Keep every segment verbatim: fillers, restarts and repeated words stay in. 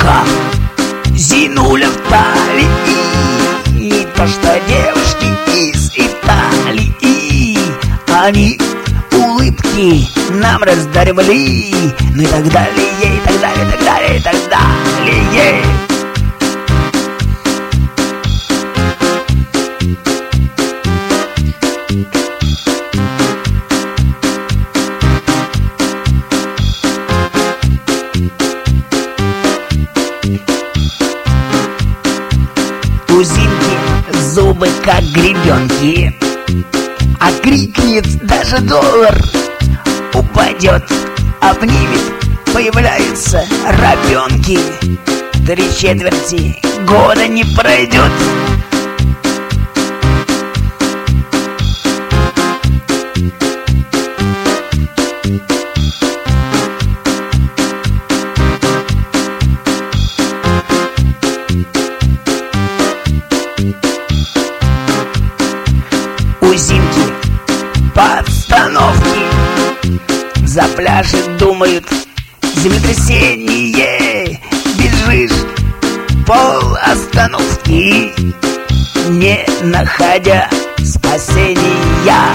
как Зинуля в Талии. Не то что девушки из Италии. Они улыбки нам раздаривали. Ну и так далее, и так далее, и так далее, и так далее. У Зинки зубы как гребенки, а крикнет даже доллар. Упадет, обнимет, появляются рабенки. Три четверти года не пройдет. У Зинки по обстановке запляшет, думают, землетрясение. Бежишь пол остановки, не находя спасения.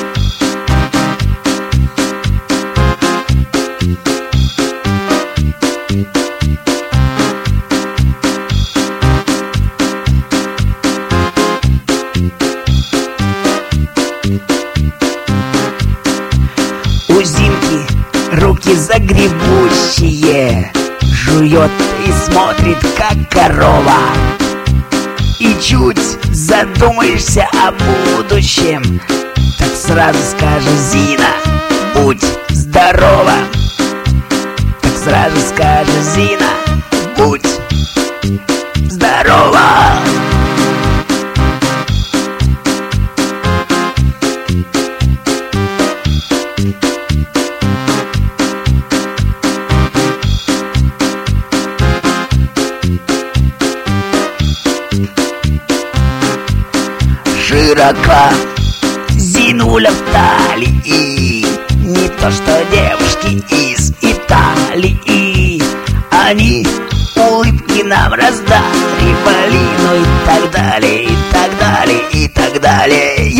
У Зинки руки загребущие, жует и смотрит, как корова. И чуть задумаешься о будущем, так сразу скажешь: Зина, будь здорова. Так сразу скажешь: Зина, будь здорова. Широко Зинуля в Талии. Не то что девушки из Италии. Они улыбки нам раздаривали. Ну и так далее, и так далее, и так далее.